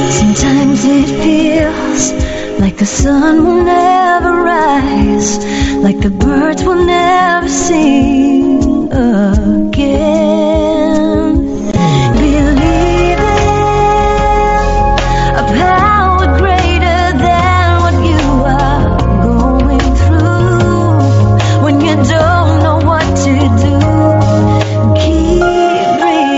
Sometimes it feels like the sun will never rise, like the birds will never sing again. Believe in a power greater than what you are going through. When you don't know what to do, keep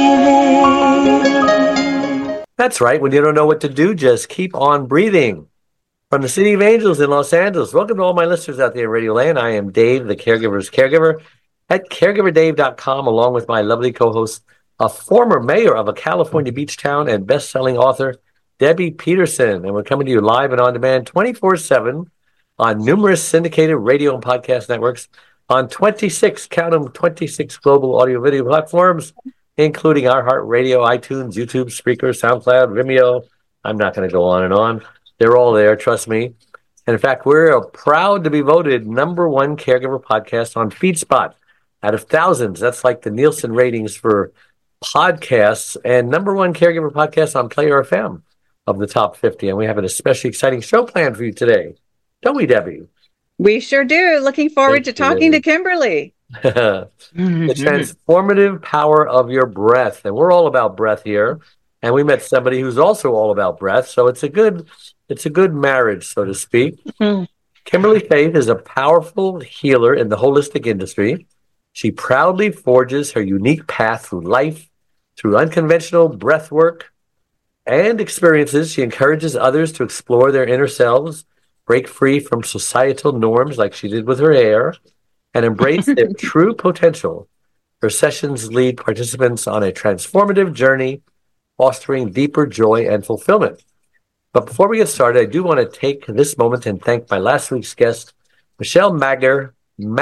breathing. That's right. When you don't know what to do, just keep on breathing. From the City of Angels in Los Angeles, welcome to all my listeners out there in Radio Land. I am Dave, the caregiver's caregiver, at caregiverdave.com, along with my lovely co-host, a former mayor of a California beach town and best-selling author, Debbie Peterson. And we're coming to you live and on demand 24/7 on numerous syndicated radio and podcast networks on 26, count them, 26 global audio video platforms, including iHeartRadio, iTunes, YouTube, Spreaker, SoundCloud, Vimeo. I'm not going to go on and on. They're all there, trust me. And in fact, we're proud to be voted #1 caregiver podcast on FeedSpot out of thousands. That's like the Nielsen ratings for podcasts, and #1 caregiver podcast on Player FM of the top 50. And we have an especially exciting show planned for you today. Don't we, Debbie? We sure do. Looking forward to talking to Kimberly. The transformative power of your breath. And we're all about breath here. And we met somebody who's also all about breath. So it's a good marriage, so to speak. Kimberly Faith is a powerful healer in the holistic industry. She proudly forges her unique path through life, through unconventional breath work and experiences. She encourages others to explore their inner selves, break free from societal norms like she did with her hair, and embrace their true potential. Her sessions lead participants on a transformative journey, fostering deeper joy and fulfillment. But before we get started, I do want to take this moment and thank my last week's guest, Michelle Magner,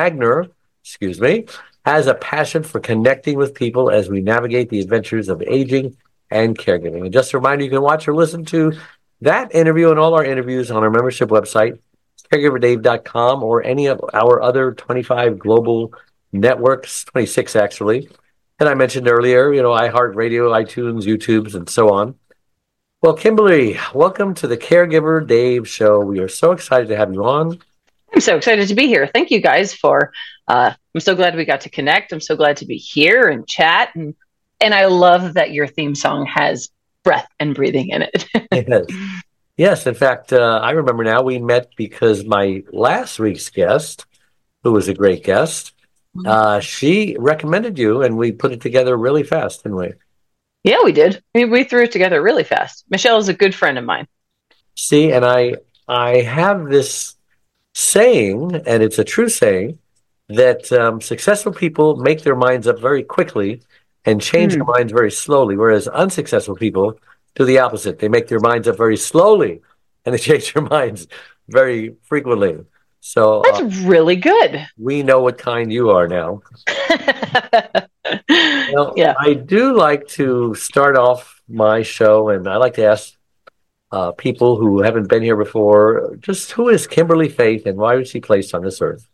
has a passion for connecting with people as we navigate the adventures of aging and caregiving. And just a reminder, you can watch or listen to that interview and all our interviews on our membership website, caregiverdave.com, or any of our other 25 global networks, 26 actually. And I mentioned earlier, iHeartRadio, iTunes, YouTubes, and so on. Well, Kimberly, welcome to the Caregiver Dave Show. We are so excited to have you on. I'm so excited to be here. Thank you guys for, I'm so glad we got to connect. I'm so glad to be here and chat. And I love that your theme song has breath and breathing in it. Yes. In fact, I remember now we met because my last week's guest, who was a great guest, she recommended you, and we put it together really fast, didn't we? Yeah, we did. We threw it together really fast. Michelle is a good friend of mine. See, and I have this saying, and it's a true saying, that successful people make their minds up very quickly and change their minds very slowly, whereas unsuccessful people do the opposite. They make their minds up very slowly, and they change their minds very frequently. So that's really good. We know what kind you are now. Well, yeah. I do like to start off my show, and I like to ask people who haven't been here before, just who is Kimberly Faith and why was she placed on this earth?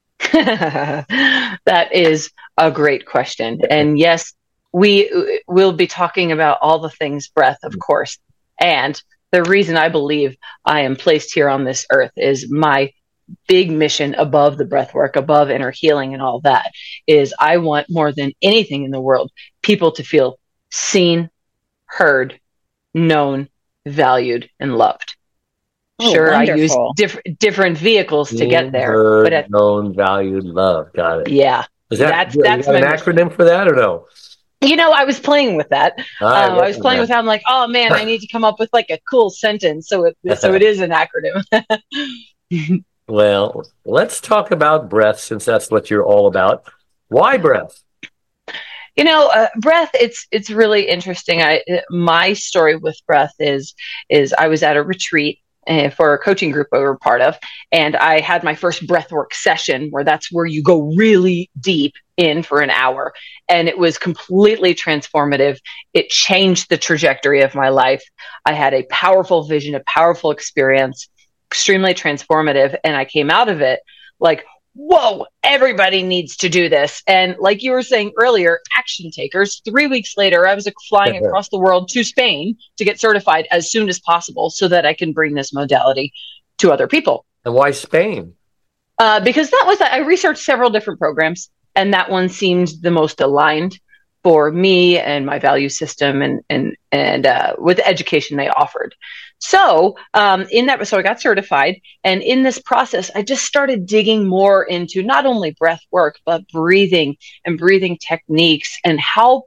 That is a great question. And yes, we will be talking about all the things breath, of course. And the reason I believe I am placed here on this earth is my big mission above the breath work, above inner healing and all that, is I want more than anything in the world, people to feel seen, heard, known, valued, and loved. Sure, wonderful. I use different vehicles to get there. Heard, but known, valued, loved. Got it. Yeah. That's an acronym for that or no? I was playing with that. I was playing with that. I'm like, oh man, I need to come up with like a cool sentence. So it is an acronym. Well, let's talk about breath, since that's what you're all about. Why breath? Breath, it's really interesting. My story with breath is I was at a retreat for a coaching group we were part of, and I had my first breathwork session where that's where you go really deep in for an hour, and it was completely transformative. It changed the trajectory of my life. I had a powerful vision, a powerful experience, extremely transformative, and I came out of it like, whoa, everybody needs to do this. And like you were saying earlier, action takers. 3 weeks later, I was flying across the world to Spain to get certified as soon as possible so that I can bring this modality to other people. And why Spain? Because I researched several different programs, and that one seemed the most aligned for me and my value system and with the education they offered. So so I got certified, and in this process, I just started digging more into not only breath work, but breathing and breathing techniques, and how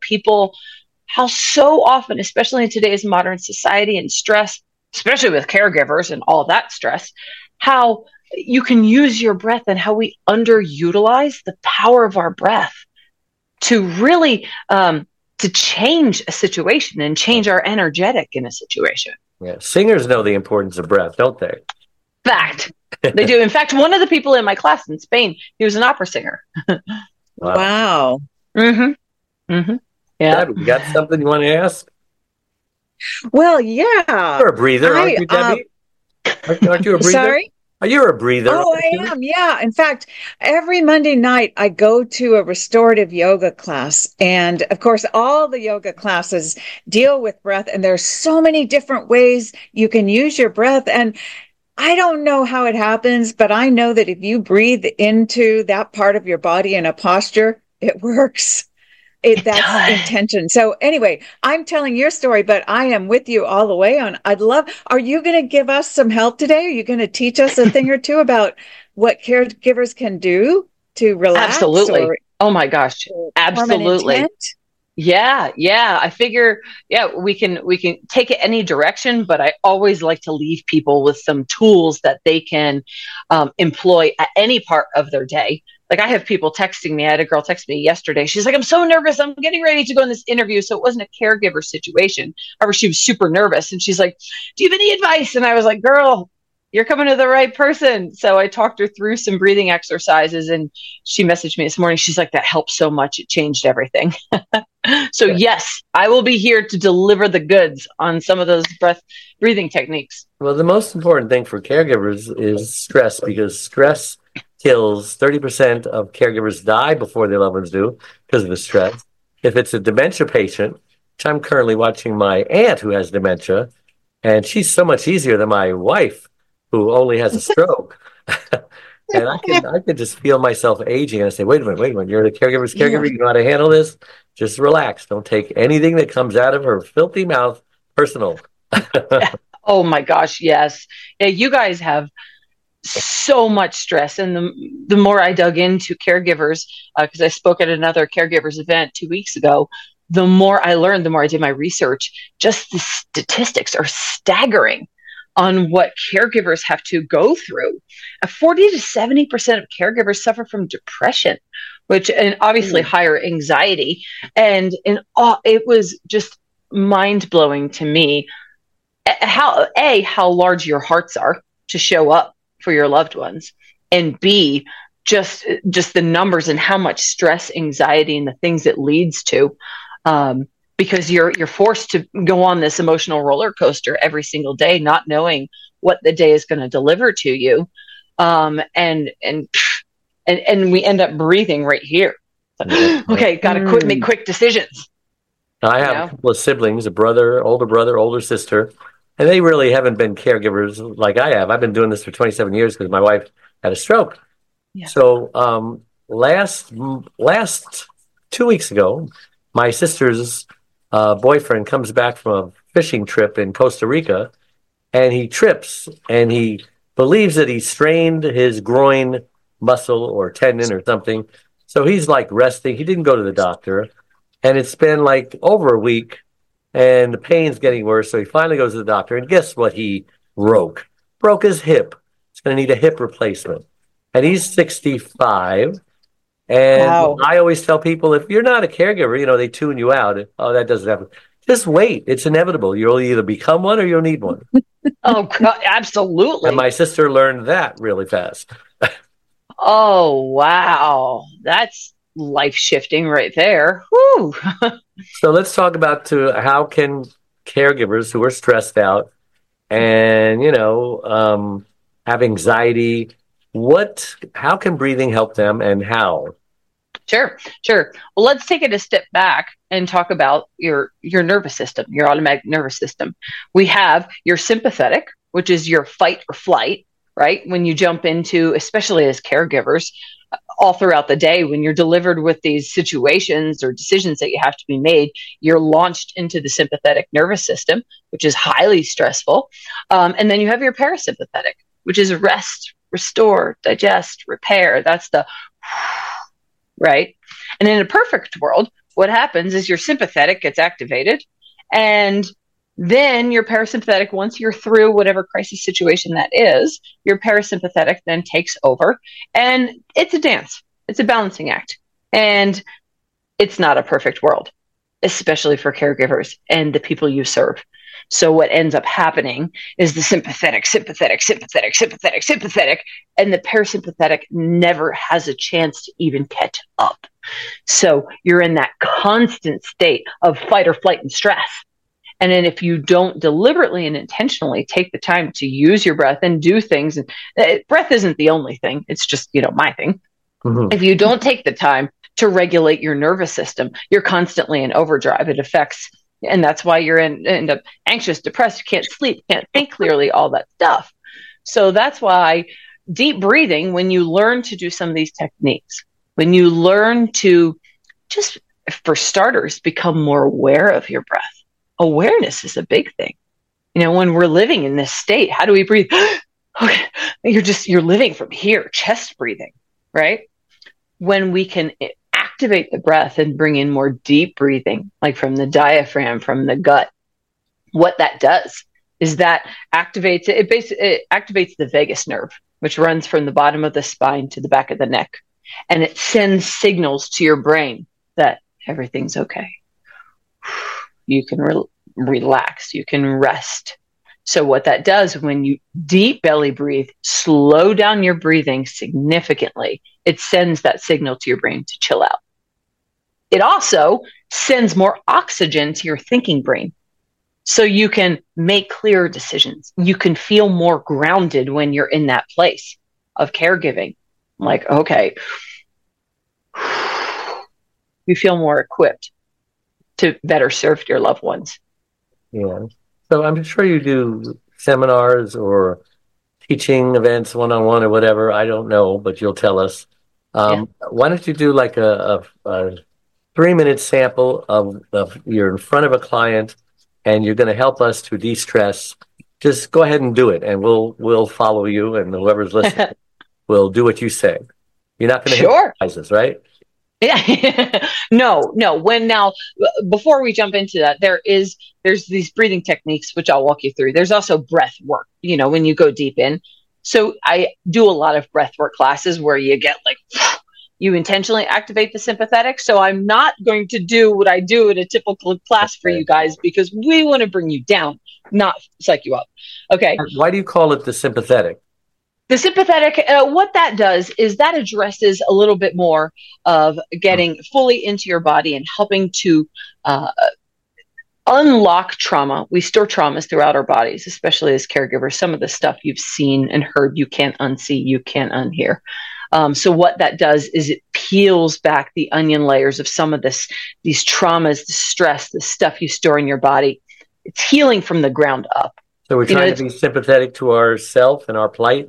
so often, especially in today's modern society and stress, especially with caregivers and all that stress, how you can use your breath and how we underutilize the power of our breath to really to change a situation and change our energetic in a situation. Yeah, singers know the importance of breath, don't they? Fact. They do. In fact, one of the people in my class in Spain, he was an opera singer. Wow. Mm-hmm. Mm-hmm. Yeah. Debbie, you got something you want to ask? Well, yeah. You're a breather, aren't you, Debbie? Aren't you a breather? Sorry? You're a breather. Oh, I am. Yeah. In fact, every Monday night I go to a restorative yoga class. And of course, all the yoga classes deal with breath. And there's so many different ways you can use your breath. And I don't know how it happens, but I know that if you breathe into that part of your body in a posture, it works. That's intention. So anyway, I'm telling your story, but I am with you all the way on. Are you going to give us some help today? Are you going to teach us a thing or two about what caregivers can do to relax? Absolutely. Oh my gosh. Absolutely. Yeah. I figure, we can take it any direction, but I always like to leave people with some tools that they can employ at any part of their day. Like I have people texting me. I had a girl text me yesterday. She's like, I'm so nervous. I'm getting ready to go in this interview. So it wasn't a caregiver situation. However, she was super nervous. And she's like, do you have any advice? And I was like, girl, you're coming to the right person. So I talked her through some breathing exercises, and she messaged me this morning. She's like, that helped so much. It changed everything. So yes, I will be here to deliver the goods on some of those breathing techniques. Well, the most important thing for caregivers is stress, because stress kills 30% of caregivers die before their loved ones do because of the stress. If it's a dementia patient, which I'm currently watching my aunt who has dementia, and she's so much easier than my wife who only has a stroke. And I can just feel myself aging, and I say, wait a minute, you're the caregiver's caregiver, you know how to handle this? Just relax. Don't take anything that comes out of her filthy mouth personal. Oh my gosh, yes. Yeah, you guys have so much stress. And the more I dug into caregivers, because I spoke at another caregivers event 2 weeks ago, the more I learned, the more I did my research, just the statistics are staggering on what caregivers have to go through. 40 to 70% of caregivers suffer from depression, and obviously higher anxiety. And it was just mind blowing to me how large your hearts are to show up for your loved ones, and B, just the numbers and how much stress, anxiety, and the things it leads to. Because you're forced to go on this emotional roller coaster every single day, not knowing what the day is going to deliver to you. And we end up breathing right here. Okay, got to make quick decisions. I have a couple of siblings, older brother, older sister, and they really haven't been caregivers like I have. I've been doing this for 27 years because my wife had a stroke. Yeah. So last 2 weeks ago, my sister's boyfriend comes back from a fishing trip in Costa Rica, and he trips, and he believes that he strained his groin muscle or tendon or something. So he's like resting. He didn't go to the doctor, and it's been like over a week, and the pain's getting worse. So he finally goes to the doctor, and guess what he broke? Broke his hip. He's going to need a hip replacement. And he's 65. And I always tell people, if you're not a caregiver, they tune you out. Oh, that doesn't happen. Just wait. It's inevitable. You'll either become one or you'll need one. Oh, absolutely. And my sister learned that really fast. Oh, wow. That's life-shifting right there. Whew. So let's talk about how can caregivers who are stressed out and, have anxiety how can breathing help them, and how? Sure. Well, let's take it a step back and talk about your nervous system, your automatic nervous system. We have your sympathetic, which is your fight or flight, right? When you jump into, especially as caregivers, all throughout the day, when you're delivered with these situations or decisions that you have to be made, you're launched into the sympathetic nervous system, which is highly stressful. And then you have your parasympathetic, which is rest, restore, digest, repair. That's the right. And in a perfect world, what happens is your sympathetic gets activated, and then your parasympathetic, once you're through whatever crisis situation that is, your parasympathetic then takes over, and it's a dance. It's a balancing act. And it's not a perfect world, especially for caregivers and the people you serve. So what ends up happening is the sympathetic, and the parasympathetic never has a chance to even catch up. So you're in that constant state of fight or flight and stress. And then if you don't deliberately and intentionally take the time to use your breath and do things, and breath isn't the only thing, it's just, my thing. Mm-hmm. If you don't take the time to regulate your nervous system, you're constantly in overdrive. It affects, and that's why you're end up anxious, depressed, you can't sleep, can't think clearly, all that stuff. So that's why deep breathing, when you learn to do some of these techniques, when you learn to just, for starters, become more aware of your breath. Awareness is a big thing. When we're living in this state, how do we breathe? Okay, you're living from here, chest breathing, right? When we can activate the breath and bring in more deep breathing, like from the diaphragm, from the gut, what that does is that activates it activates the vagus nerve, which runs from the bottom of the spine to the back of the neck, and it sends signals to your brain that everything's okay. You can relax, you can rest. So what that does, when you deep belly breathe, slow down your breathing significantly, it sends that signal to your brain to chill out. It also sends more oxygen to your thinking brain, so you can make clearer decisions. You can feel more grounded when you're in that place of caregiving. Like, okay, you feel more equipped to better serve your loved ones. Yeah. So I'm sure you do seminars or teaching events, one-on-one or whatever. I don't know, but you'll tell us. Why don't you do like a 3-minute sample of you're in front of a client and you're going to help us to de-stress. Just go ahead and do it, and we'll follow you, and whoever's listening will do what you say. You're not going to hypnotize us, right? Yeah. No. Before we jump into that, there's these breathing techniques, which I'll walk you through. There's also breath work, when you go deep in. So I do a lot of breath work classes where you get you intentionally activate the sympathetic. So I'm not going to do what I do in a typical class for you guys, because we want to bring you down, not psych you up. Okay. Why do you call it the sympathetic? The sympathetic, what that does is that addresses a little bit more of getting fully into your body and helping to unlock trauma. We store traumas throughout our bodies, especially as caregivers. Some of the stuff you've seen and heard, you can't unsee, you can't unhear. So what that does is it peels back the onion layers of some of these traumas, the stress, the stuff you store in your body. It's healing from the ground up. So we're trying to be sympathetic to ourself and our plight?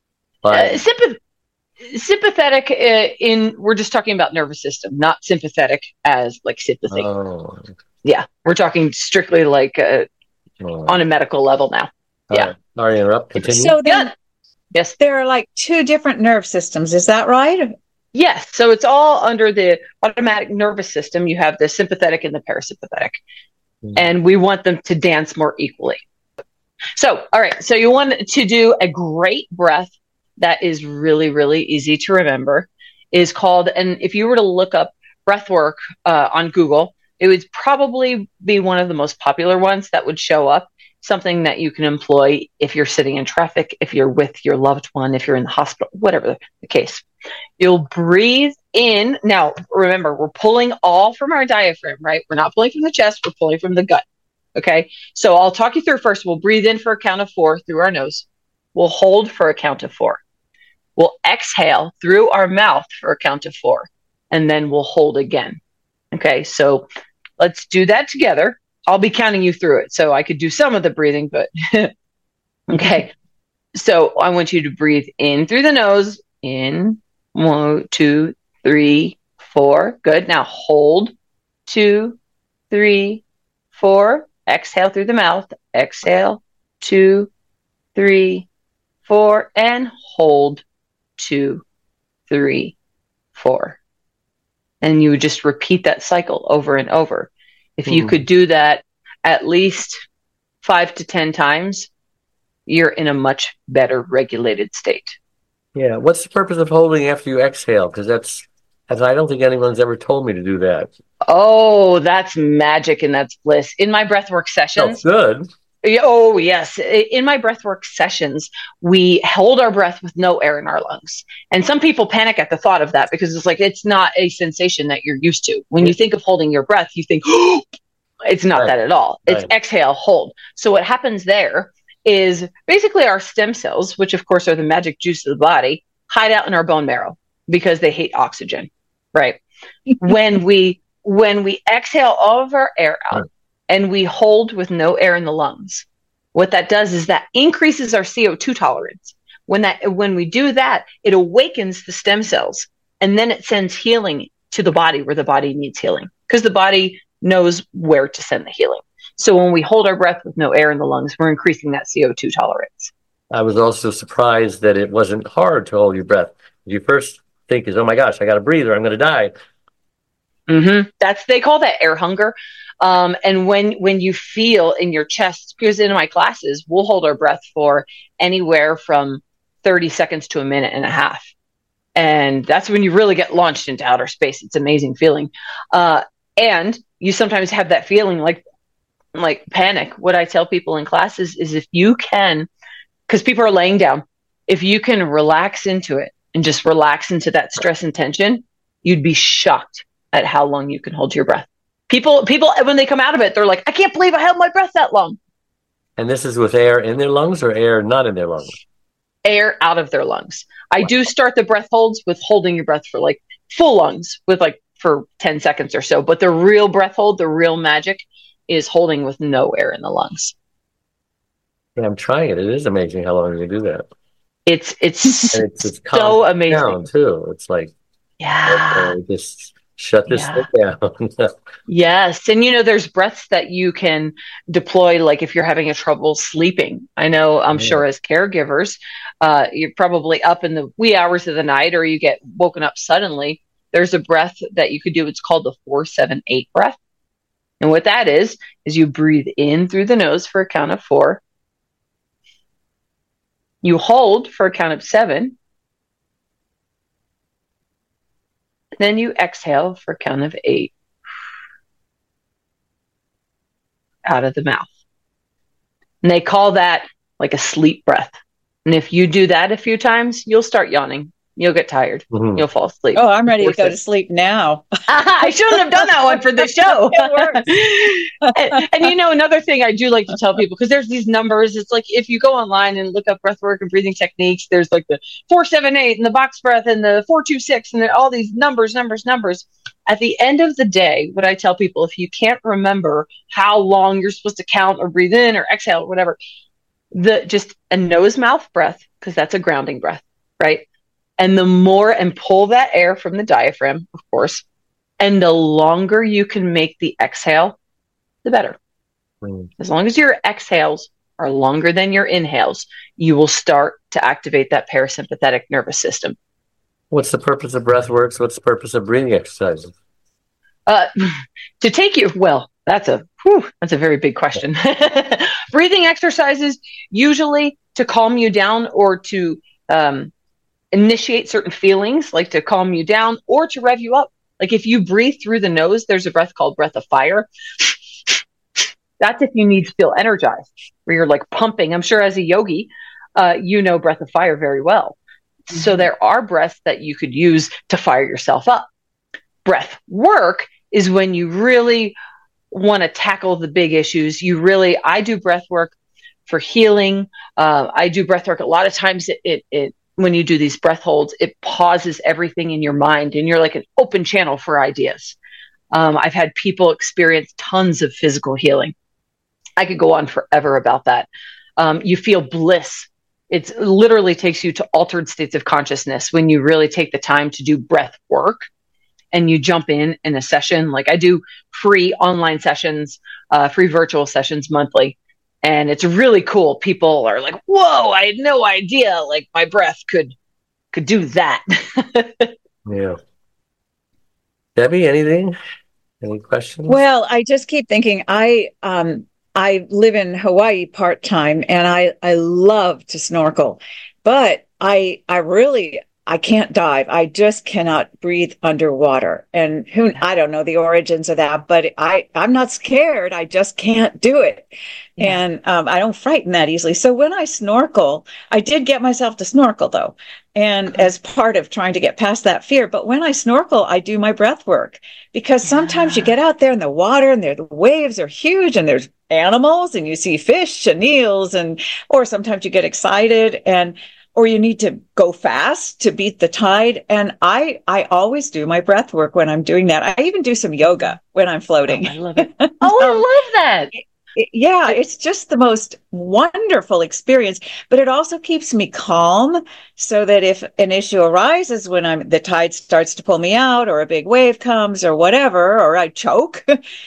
Sympathetic we're just talking about nervous system, not sympathetic as like sympathy. Oh. Yeah, we're talking strictly on a medical level now. Yeah. Sorry to interrupt. Continue. So then, yes, there are two different nerve systems. Is that right? Yes. So it's all under the automatic nervous system. You have the sympathetic and the parasympathetic, and we want them to dance more equally. So, all right. So you want to do a great breath that is really, really easy to remember, is called, and if you were to look up breath work on Google, it would probably be one of the most popular ones that would show up, something that you can employ if you're sitting in traffic, if you're with your loved one, if you're in the hospital, whatever the case. You'll breathe in. Now, remember, we're pulling all from our diaphragm, right? We're not pulling from the chest, we're pulling from the gut. Okay. So I'll talk you through first. We'll breathe in for a count of 4 through our nose. We'll hold for a count of 4. We'll exhale through our mouth for a count of 4, and then we'll hold again. Okay, so let's do that together. I'll be counting you through it, so I could do some of the breathing, but okay. So I want you to breathe in through the nose. In, 1, 2, 3, 4. Good. Now hold. 2, 3, 4. Exhale through the mouth. Exhale. 2, 3, 4. And hold. 2, 3, 4. And you would just repeat that cycle over and over. If you could do that at least 5 to 10 times, you're in a much better regulated state. Yeah. What's the purpose of holding after you exhale? Because I don't think anyone's ever told me to do that. Oh, that's magic and that's bliss. In my breathwork sessions. Oh, good. Oh, yes. In my breathwork sessions, we hold our breath with no air in our lungs. And some people panic at the thought of that because it's like, it's not a sensation that you're used to. When you think of holding your breath, you think, oh, it's not that at all. It's exhale, hold. So what happens there is basically our stem cells, which of course are the magic juice of the body, hide out in our bone marrow because they hate oxygen, right? when we exhale all of our air out and we hold with no air in the lungs, what that does is that increases our CO2 tolerance. When we do that, it awakens the stem cells, and then it sends healing to the body where the body needs healing, because the body knows where to send the healing. So when we hold our breath with no air in the lungs, we're increasing that CO2 tolerance. I was also surprised that it wasn't hard to hold your breath. You first think is, oh my gosh, I got to breathe or I'm going to die. They call that air hunger. And when you feel in your chest, because in my classes, we'll hold our breath for anywhere from 30 seconds to a minute and a half. And that's when you really get launched into outer space. It's an amazing feeling. And you sometimes have that feeling like panic. What I tell people in classes is if you can, because people are laying down, if you can relax into it and just relax into that stress and tension, you'd be shocked at how long you can hold your breath. People, when they come out of it, they're like, I can't believe I held my breath that long. And this is with air in their lungs or air not in their lungs? Air out of their lungs. I do start the breath holds with holding your breath for like full lungs with like for 10 seconds or so. But the real breath hold, the real magic is holding with no air in the lungs. Yeah, I'm trying it. It is amazing how long you do that. It's so amazing down too. It's like, just shut this thing down. Yes. And there's breaths that you can deploy, like if you're having a trouble sleeping. I know, I'm sure as caregivers, you're probably up in the wee hours of the night or you get woken up suddenly. There's a breath that you could do. It's called the 4-7-8 breath. And what that is you breathe in through the nose for a count of 4. You hold for a count of 7. Then you exhale for a count of 8 out of the mouth. And they call that like a sleep breath. And if you do that a few times, you'll start yawning. You'll get tired. You'll fall asleep. Oh, I'm ready to go to sleep now. I shouldn't have done that one for the show. and another thing I do like to tell people, because there's these numbers. It's like if you go online and look up breathwork and breathing techniques, there's like the 4-7-8 and the box breath and the 4-2-6 and all these numbers. At the end of the day, what I tell people, if you can't remember how long you're supposed to count or breathe in or exhale or whatever, just a nose-mouth breath, because that's a grounding breath, right? And the more, and pull that air from the diaphragm, of course, and the longer you can make the exhale, the better. As long as your exhales are longer than your inhales, you will start to activate that parasympathetic nervous system. What's the purpose of breath works? What's the purpose of breathing exercises? To take you, that's a very big question. Breathing exercises, usually to calm you down or to initiate certain feelings, like to calm you down or to rev you up. Like if you breathe through the nose, there's a breath called breath of fire. That's if you need to feel energized, where you're like pumping. I'm sure as a yogi, breath of fire very well. So there are breaths that you could use to fire yourself up. Breath work is when you really want to tackle the big issues. I do breath work for healing. I do breath work. A lot of times it when you do these breath holds, it pauses everything in your mind and you're like an open channel for ideas. I've had people experience tons of physical healing. I could go on forever about that. You feel bliss. It literally takes you to altered states of consciousness when you really take the time to do breath work and you jump in a session. Like I do free online sessions, free virtual sessions monthly. And it's really cool. People are like, whoa, I had no idea like my breath could do that. Yeah. Debbie, anything? Any questions? Well, I just keep thinking I live in Hawaii part-time and I love to snorkel, but I can't dive. I just cannot breathe underwater. And I don't know the origins of that, but I'm not scared. I just can't do it. Yeah. And I don't frighten that easily. So when I snorkel, I did get myself to snorkel though. And as part of trying to get past that fear, but when I snorkel, I do my breath work because sometimes you get out there in the water and the waves are huge and there's animals and you see fish and eels or sometimes you get excited or you need to go fast to beat the tide. And I always do my breath work when I'm doing that. I even do some yoga when I'm floating. Oh, I love it. Oh, I love that. Yeah, it's just the most wonderful experience, but it also keeps me calm so that if an issue arises when the tide starts to pull me out or a big wave comes or whatever, or I choke,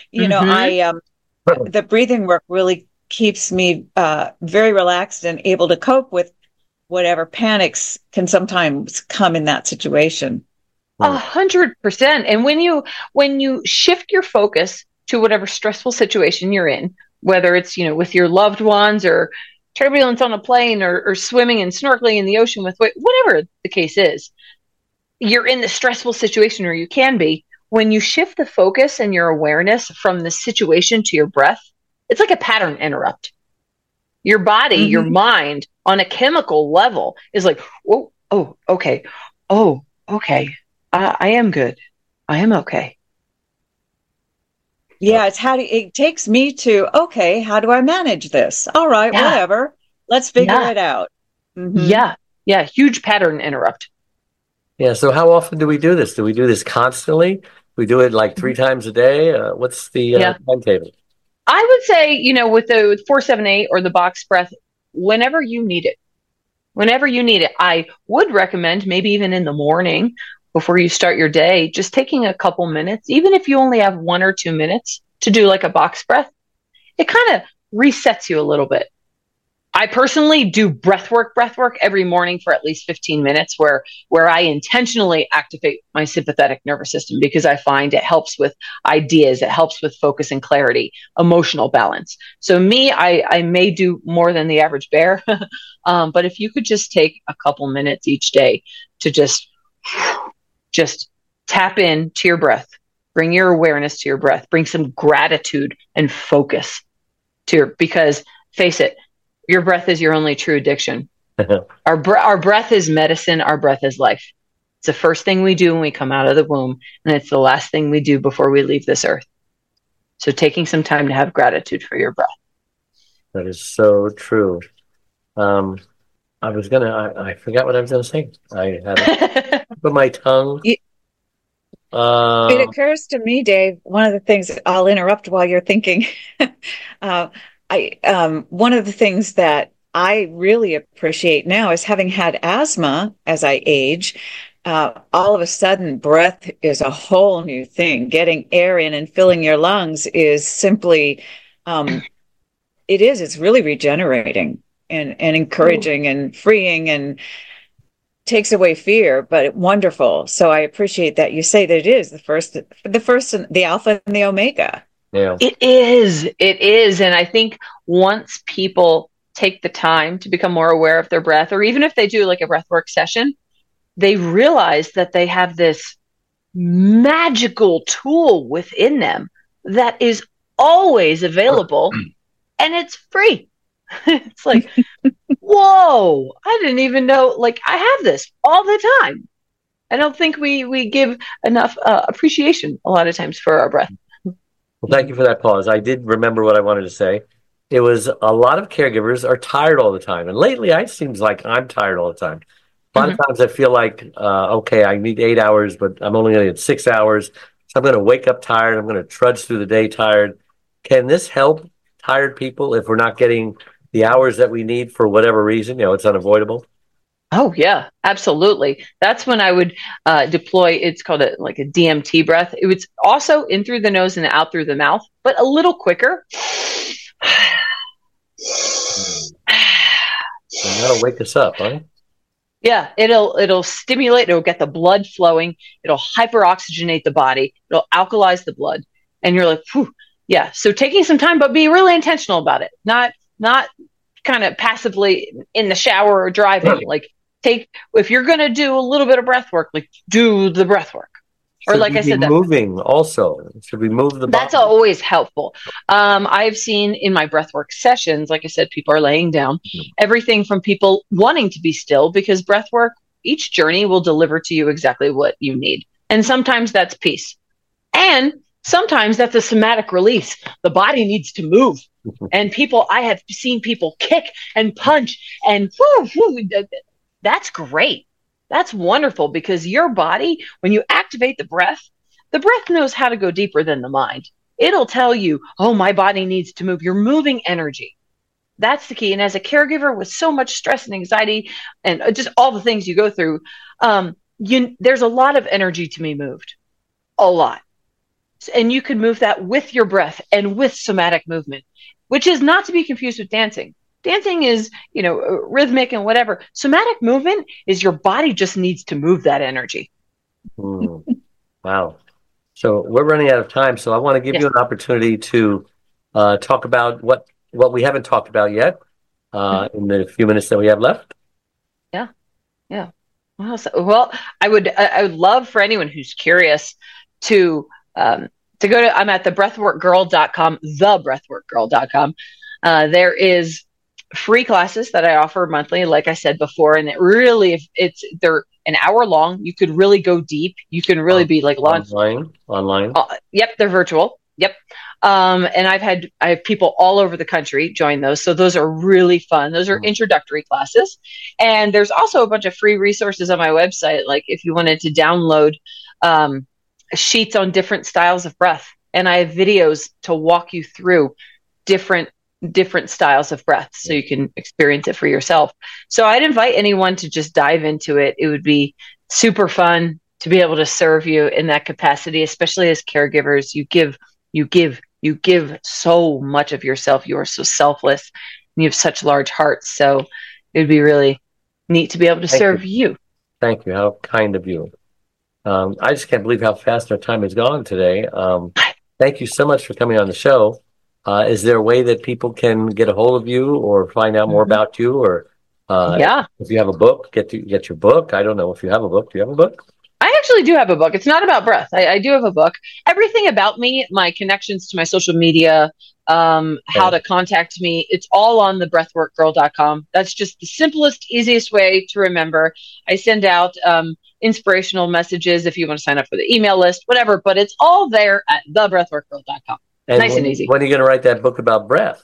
the breathing work really keeps me very relaxed and able to cope with whatever panics can sometimes come in that situation. 100%. And when you shift your focus to whatever stressful situation you're in, whether it's, with your loved ones or turbulence on a plane or swimming and snorkeling in the ocean with whatever the case is, you're in the stressful situation, or you can be. When you shift the focus and your awareness from the situation to your breath, it's like a pattern interrupt. Your body, your mind on a chemical level is like, oh, okay. Oh, okay. I am good. I am okay. Yeah, it takes me to, okay, how do I manage this? All right, whatever. Let's figure it out. Mm-hmm. Yeah. Huge pattern interrupt. Yeah. So how often do we do this? Do we do this constantly? We do it like 3 times a day? What's the timetable? I would say, with the 4-7-8 or the box breath, whenever you need it. I would recommend maybe even in the morning before you start your day, just taking a couple minutes, even if you only have 1 or 2 minutes to do like a box breath. It kind of resets you a little bit. I personally do breath work every morning for at least 15 minutes where I intentionally activate my sympathetic nervous system because I find it helps with ideas. It helps with focus and clarity, emotional balance. So I may do more than the average bear. But if you could just take a couple minutes each day to just tap in to your breath, bring your awareness to your breath, bring some gratitude and focus because face it, your breath is your only true addiction. Our breath is medicine. Our breath is life. It's the first thing we do when we come out of the womb, and it's the last thing we do before we leave this earth. So taking some time to have gratitude for your breath. That is so true. I forgot what I was going to say. I had it on my tongue. It occurs to me, Dave, one of the things, I'll interrupt while you're thinking. One of the things that I really appreciate now is having had asthma as I age. All of a sudden, breath is a whole new thing. Getting air in and filling your lungs is simply, it's really regenerating and encouraging and freeing and takes away fear, but wonderful. So I appreciate that you say that it is the first, the alpha and the omega. Yeah. It is. And I think once people take the time to become more aware of their breath, or even if they do like a breathwork session, they realize that they have this magical tool within them that is always available and it's free. It's like, whoa, I didn't even know, like I have this all the time. I don't think we give enough appreciation a lot of times for our breath. Well, thank you for that pause. I did remember what I wanted to say. It was a lot of caregivers are tired all the time. And lately, it seems like I'm tired all the time. A lot of times I feel like, okay, I need 8 hours, but I'm only going to get 6 hours. So I'm going to wake up tired. I'm going to trudge through the day tired. Can this help tired people if we're not getting the hours that we need for whatever reason? It's unavoidable. Oh yeah, absolutely. That's when I would deploy. It's called a DMT breath. It was also in through the nose and out through the mouth, but a little quicker. And that'll wake us up, huh? Yeah, it'll stimulate. It'll get the blood flowing. It'll hyperoxygenate the body. It'll alkalize the blood, and you're like, whew. Yeah. So taking some time, but be really intentional about it. Not kind of passively in the shower or driving. Like if you're going to do a little bit of breath work, like do the breath work. Or like I said, moving also. Should we move the body? That's always helpful. I've seen in my breathwork sessions, like I said, people are laying down. Everything from people wanting to be still, because breathwork, each journey will deliver to you exactly what you need. And sometimes that's peace. And sometimes that's a somatic release. The body needs to move. And I have seen people kick and punch and that's great. That's wonderful, because your body, when you activate the breath knows how to go deeper than the mind. It'll tell you, oh, my body needs to move. You're moving energy. That's the key. And as a caregiver with so much stress and anxiety and just all the things you go through, there's a lot of energy to be moved. A lot. And you can move that with your breath and with somatic movement, which is not to be confused with dancing. Dancing is, rhythmic and whatever. Somatic movement is your body just needs to move that energy. Wow. So we're running out of time. So I want to give you an opportunity to talk about what we haven't talked about yet in the few minutes that we have left. Yeah. Yeah. Well, I would love for anyone who's curious to go to, I'm at thebreathworkgirl.com, thebreathworkgirl.com. There is free classes that I offer monthly, like I said before, and they're an hour long. You could really go deep. You can really be like online. Yep, they're virtual. Yep. And I have people all over the country join those. So those are really fun. Those are introductory classes. And there's also a bunch of free resources on my website. Like if you wanted to download sheets on different styles of breath, and I have videos to walk you through different styles of breath so you can experience it for yourself. So I'd invite anyone to just dive into it. It would be super fun to be able to serve you in that capacity, especially as caregivers. You give so much of yourself. You are so selfless and you have such large hearts. So it would be really neat to be able to serve you. Thank you. How kind of you. I just can't believe how fast our time has gone today. Thank you so much for coming on the show. Is there a way that people can get a hold of you or find out more about you? Or if you have a book, get your book. I don't know if you have a book. Do you have a book? I actually do have a book. It's not about breath. I do have a book. Everything about me, my connections to my social media, how to contact me, it's all on thebreathworkgirl.com. That's just the simplest, easiest way to remember. I send out inspirational messages if you want to sign up for the email list, whatever, but it's all there at thebreathworkgirl.com. Nice and easy. When are you going to write that book about breath?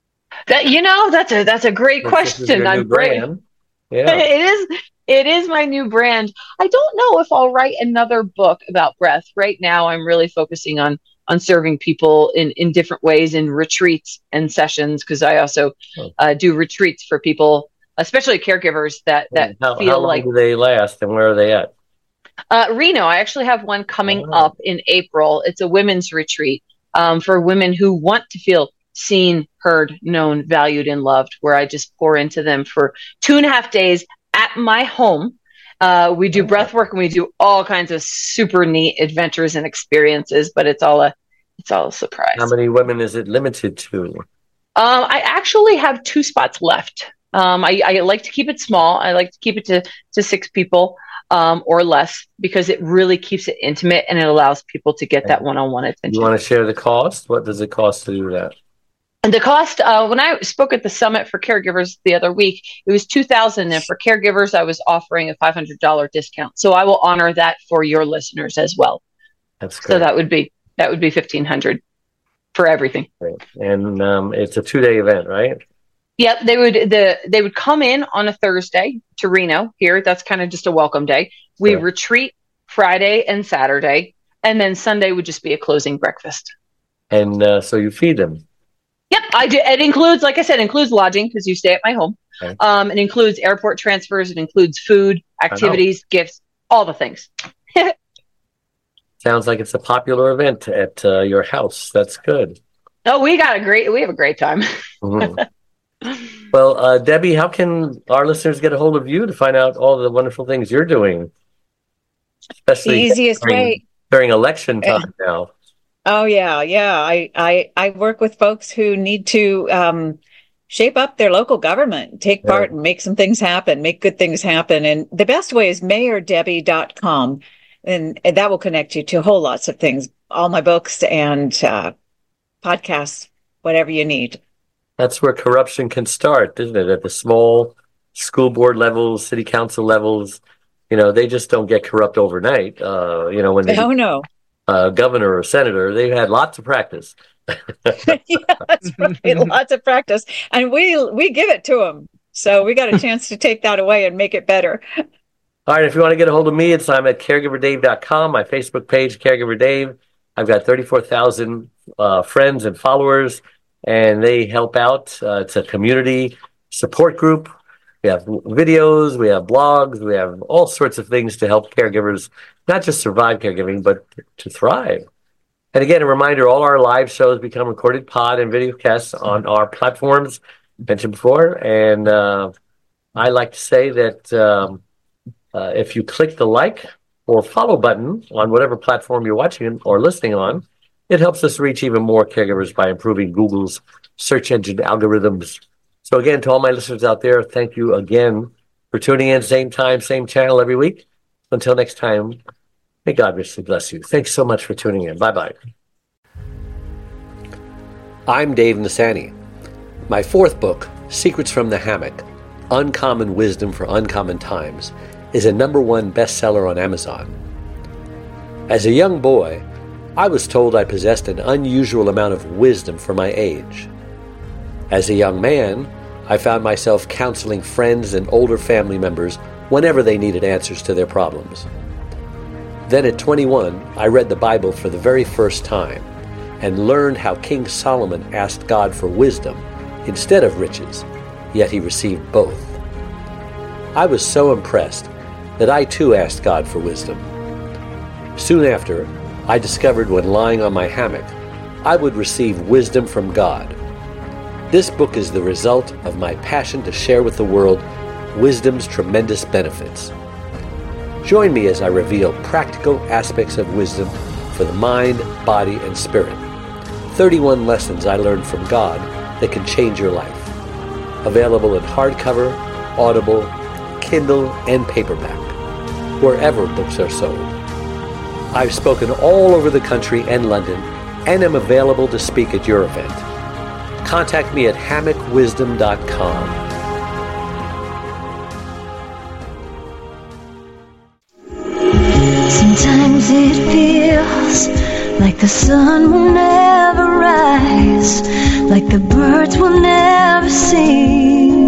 That's a great question. I'm brand. Yeah. It is my new brand. I don't know if I'll write another book about breath. Right now, I'm really focusing on serving people in different ways in retreats and sessions, because I also do retreats for people, especially caregivers that how feel long do they last, and where are they at? Reno, I actually have one coming up in April. It's a women's retreat for women who want to feel seen, heard, known, valued, and loved, where I just pour into them for 2.5 days at my home. We do breath work and we do all kinds of super neat adventures and experiences, but it's all a surprise. How many women is it limited to? I actually have 2 spots left. I like to keep it small. I like to keep it to 6 people or less, because it really keeps it intimate and it allows people to get that one-on-one attention. You want to share the cost? What does it cost to do that? And the cost, when I spoke at the summit for caregivers the other week, it was $2,000, and for caregivers, I was offering a $500 discount. So I will honor that for your listeners as well. That's great. So that would be $1,500 for everything. Great. And it's a 2-day event, right? Yep, they would come in on a Thursday to Reno here. That's kind of just a welcome day. We retreat Friday and Saturday, and then Sunday would just be a closing breakfast. And so you feed them. Yep, I do. It includes, like I said, includes lodging because you stay at my home. Okay. It includes airport transfers. It includes food, activities, gifts, all the things. Sounds like it's a popular event at your house. That's good. Oh, we have a great time. Mm-hmm. Well, Debbie, how can our listeners get a hold of you to find out all the wonderful things you're doing? Especially the easiest way during election time now. Oh yeah. I work with folks who need to shape up their local government, take part and make some things happen, make good things happen. And the best way is mayordebbie.com. And that will connect you to a whole lots of things, all my books and podcasts, whatever you need. That's where corruption can start, isn't it? At the small school board levels, city council levels, they just don't get corrupt overnight. When they governor or senator, they've had lots of practice. Yeah, that's right. Lots of practice. And we give it to them. So we got a chance to take that away and make it better. All right. If you want to get a hold of me, I'm at caregiverdave.com, my Facebook page, Caregiver Dave. I've got 34,000 friends and followers, and they help out. It's a community support group. We have videos, we have blogs, we have all sorts of things to help caregivers not just survive caregiving, but to thrive. And again, a reminder, all our live shows become recorded pod and video casts on our platforms mentioned before. And I like to say that if you click the like or follow button on whatever platform you're watching or listening on, it helps us reach even more caregivers by improving Google's search engine algorithms. So again, to all my listeners out there, thank you again for tuning in, same time, same channel every week. Until next time, may God richly bless you. Thanks so much for tuning in. Bye-bye. I'm Dave Nassaney. My fourth book, Secrets from the Hammock, Uncommon Wisdom for Uncommon Times, is a #1 bestseller on Amazon. As a young boy, I was told I possessed an unusual amount of wisdom for my age. As a young man, I found myself counseling friends and older family members whenever they needed answers to their problems. Then at 21, I read the Bible for the very first time and learned how King Solomon asked God for wisdom instead of riches, yet he received both. I was so impressed that I too asked God for wisdom. Soon after, I discovered when lying on my hammock, I would receive wisdom from God. This book is the result of my passion to share with the world wisdom's tremendous benefits. Join me as I reveal practical aspects of wisdom for the mind, body, and spirit. 31 lessons I learned from God that can change your life. Available in hardcover, Audible, Kindle, and paperback, wherever books are sold. I've spoken all over the country and London, and am available to speak at your event. Contact me at hammockwisdom.com. Sometimes it feels like the sun will never rise, like the birds will never sing.